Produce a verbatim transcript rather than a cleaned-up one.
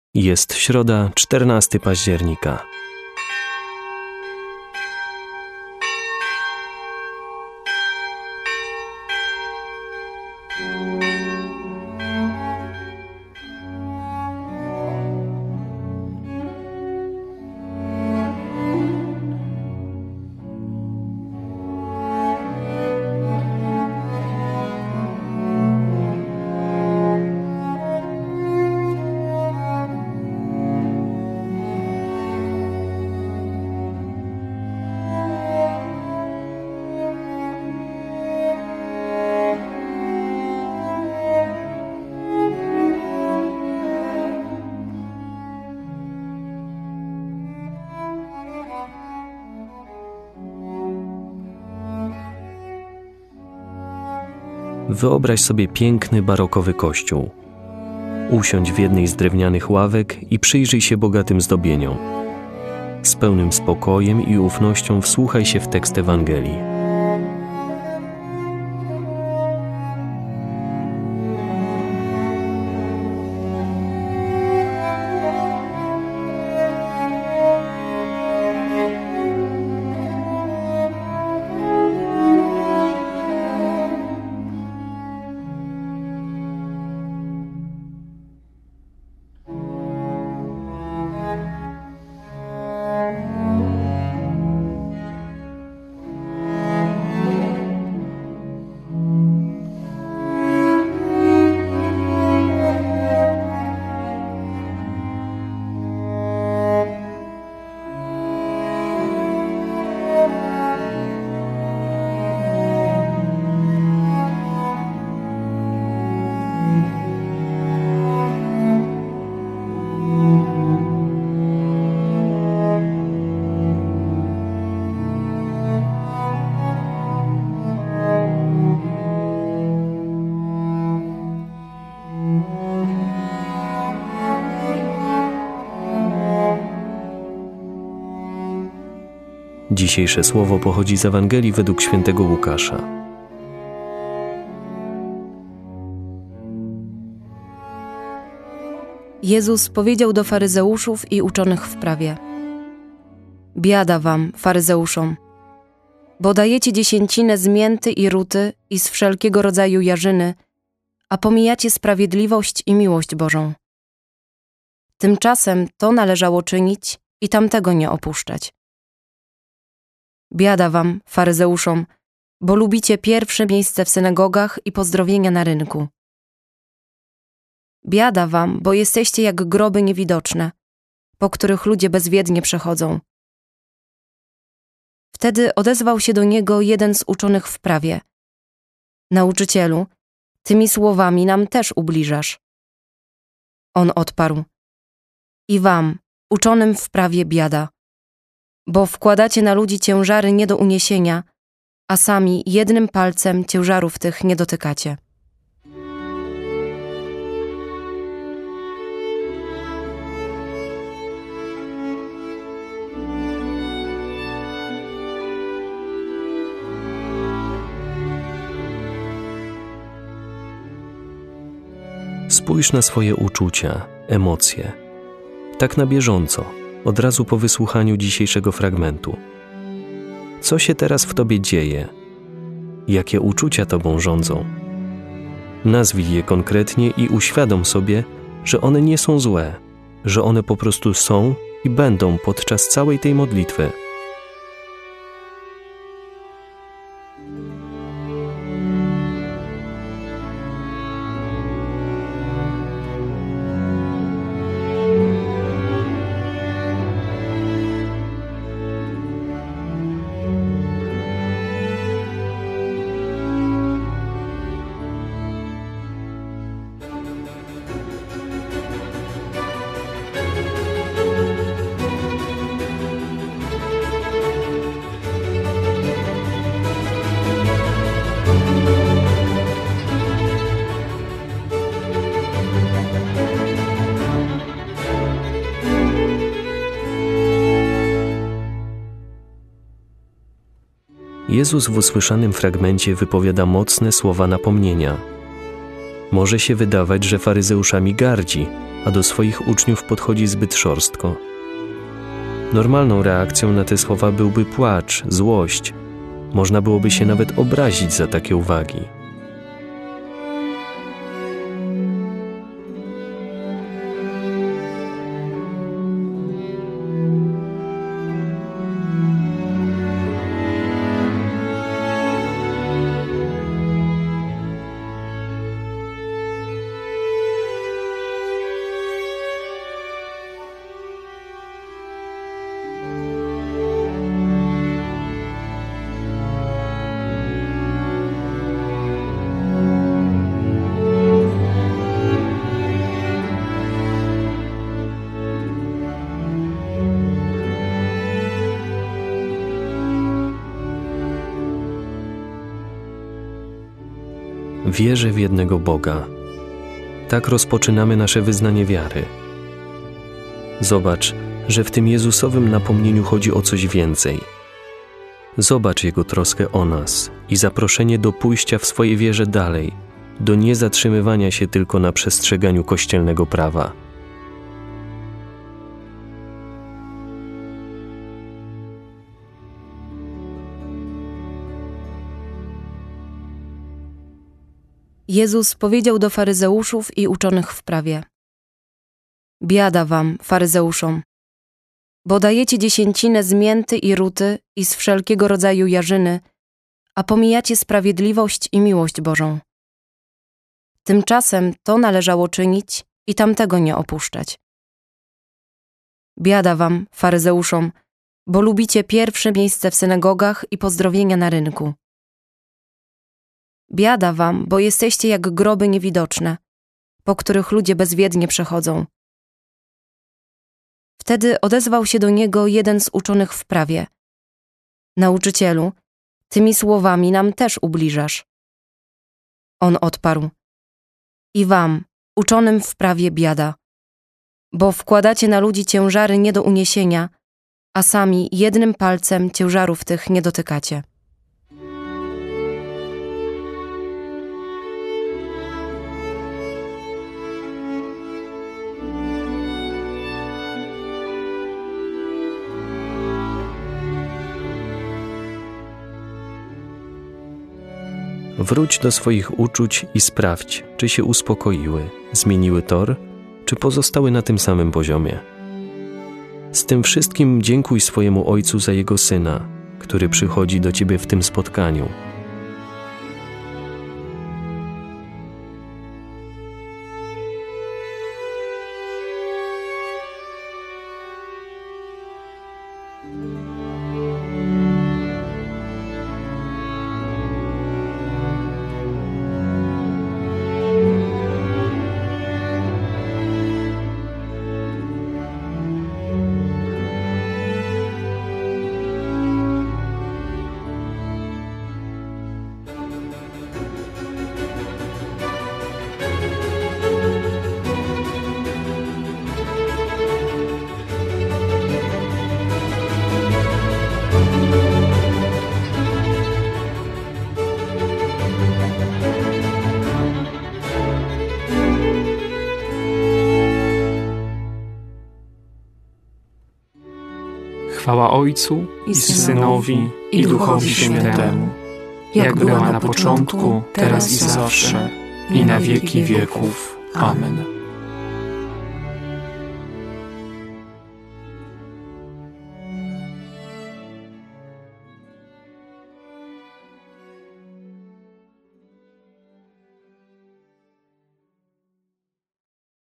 Jest środa, czternastego października. Wyobraź sobie piękny, barokowy kościół. Usiądź w jednej z drewnianych ławek i przyjrzyj się bogatym zdobieniom. Z pełnym spokojem i ufnością wsłuchaj się w tekst Ewangelii. Dzisiejsze słowo pochodzi z Ewangelii według świętego Łukasza. Jezus powiedział do faryzeuszów i uczonych w prawie: Biada wam, faryzeuszom, bo dajecie dziesięcinę z mięty i ruty i z wszelkiego rodzaju jarzyny, a pomijacie sprawiedliwość i miłość Bożą. Tymczasem to należało czynić i tamtego nie opuszczać. Biada wam, faryzeuszom, bo lubicie pierwsze miejsce w synagogach i pozdrowienia na rynku. Biada wam, bo jesteście jak groby niewidoczne, po których ludzie bezwiednie przechodzą. Wtedy odezwał się do niego jeden z uczonych w prawie: Nauczycielu, tymi słowami nam też ubliżasz. On odparł: I wam, uczonym w prawie, biada, bo wkładacie na ludzi ciężary nie do uniesienia, a sami jednym palcem ciężarów tych nie dotykacie. Spójrz na swoje uczucia, emocje, tak na bieżąco, od razu po wysłuchaniu dzisiejszego fragmentu. Co się teraz w tobie dzieje? Jakie uczucia tobą rządzą? Nazwij je konkretnie i uświadom sobie, że one nie są złe, że one po prostu są i będą podczas całej tej modlitwy. Jezus w usłyszanym fragmencie wypowiada mocne słowa napomnienia. Może się wydawać, że faryzeuszami gardzi, a do swoich uczniów podchodzi zbyt szorstko. Normalną reakcją na te słowa byłby płacz, złość. Można byłoby się nawet obrazić za takie uwagi. Wierzę w jednego Boga. Tak rozpoczynamy nasze wyznanie wiary. Zobacz, że w tym Jezusowym napomnieniu chodzi o coś więcej. Zobacz Jego troskę o nas i zaproszenie do pójścia w swojej wierze dalej, do niezatrzymywania się tylko na przestrzeganiu kościelnego prawa. Jezus powiedział do faryzeuszów i uczonych w prawie: Biada wam, faryzeuszom, bo dajecie dziesięcinę z mięty i ruty i z wszelkiego rodzaju jarzyny, a pomijacie sprawiedliwość i miłość Bożą. Tymczasem to należało czynić i tamtego nie opuszczać. Biada wam, faryzeuszom, bo lubicie pierwsze miejsce w synagogach i pozdrowienia na rynku. Biada wam, bo jesteście jak groby niewidoczne, po których ludzie bezwiednie przechodzą. Wtedy odezwał się do niego jeden z uczonych w prawie: Nauczycielu, tymi słowami nam też ubliżasz. On odparł: I wam, uczonym w prawie, biada, bo wkładacie na ludzi ciężary nie do uniesienia, a sami jednym palcem ciężarów tych nie dotykacie. Wróć do swoich uczuć i sprawdź, czy się uspokoiły, zmieniły tor, czy pozostały na tym samym poziomie. Z tym wszystkim dziękuj swojemu Ojcu za Jego Syna, który przychodzi do Ciebie w tym spotkaniu. Chwała Ojcu i Synowi i Duchowi Świętemu, jak była na początku, teraz i zawsze, i na wieki wieków. Amen.